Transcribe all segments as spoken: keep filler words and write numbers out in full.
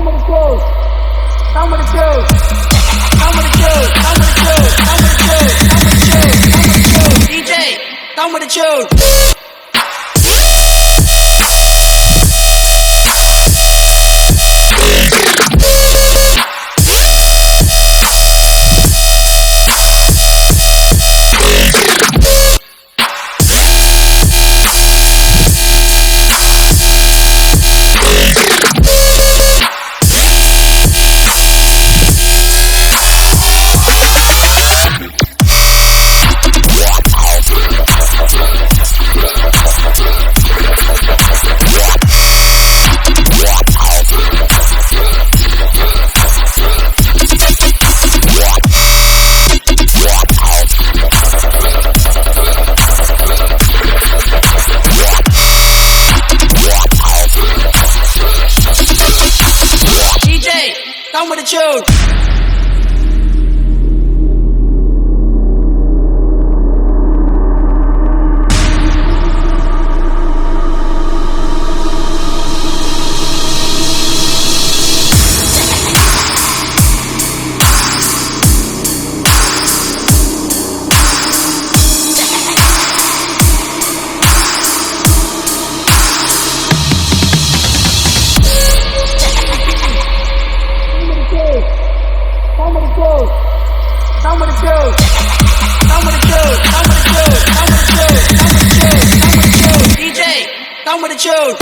Down with the tune. Down with the tune. Down with the tune. Down with the tune. Down with the tune. Down with the tune. Down with the tune. Down with the tune. D J, down with the tune.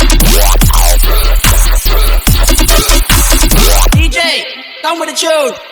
Down with the tune.